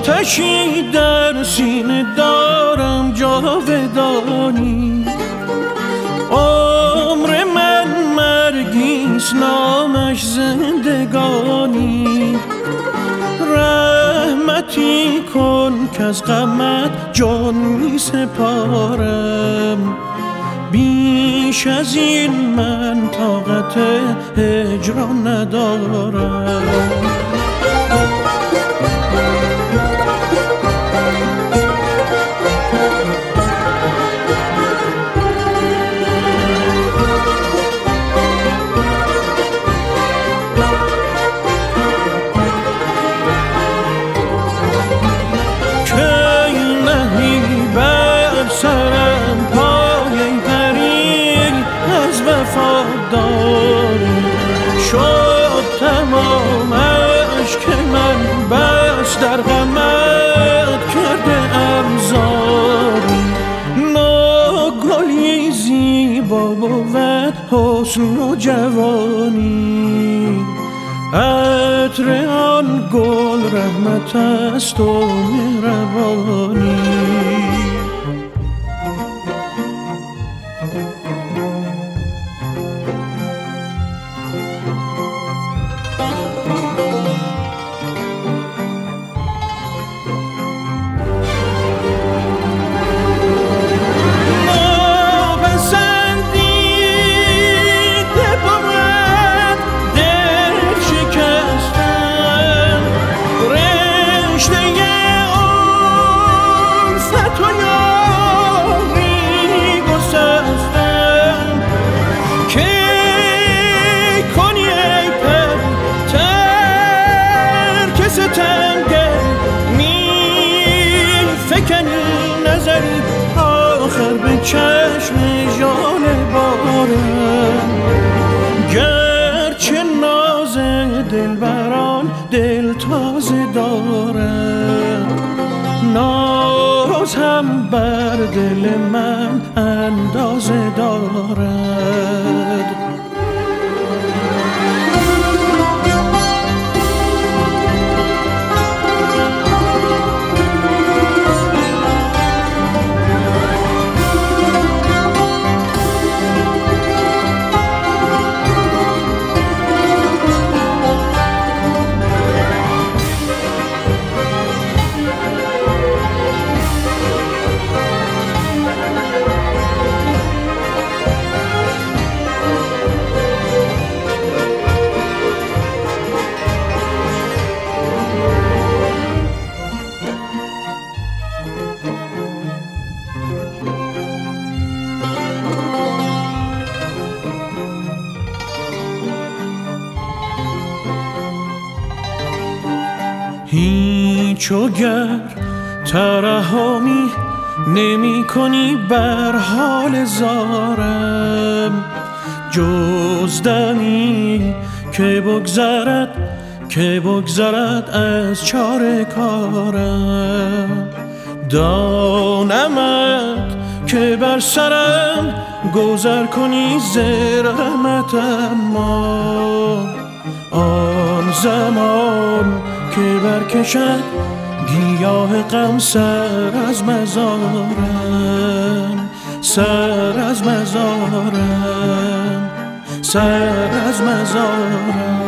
آتشی در سینه دارم جاودانی، عمر من مرگیست نامش زندگانی. رحمتی کن که از غمت جان می سپارم، بیش از این من طاقت هجران ندارم. شد تمامش که من بس در غمت کرده ام زاری. ناگلی زیبا بود حسن و جوانی، عطر آن گل رحمت است و مهربانی. آخر به چشم جان بارم، گرچه ناز دلبران دل تازه دارم، ناز هم بر دل من اندازه دارد. هیچ وگر ترحمی نمی کنی بر حال زارم، جز دمی که بگذرد از چاره کارم. دانمت که بر سرم گذر کنی ز رحمت، اما آن زمان که برکشد گیاه غم سر از مزارم، سر از مزارم، سر از مزارم.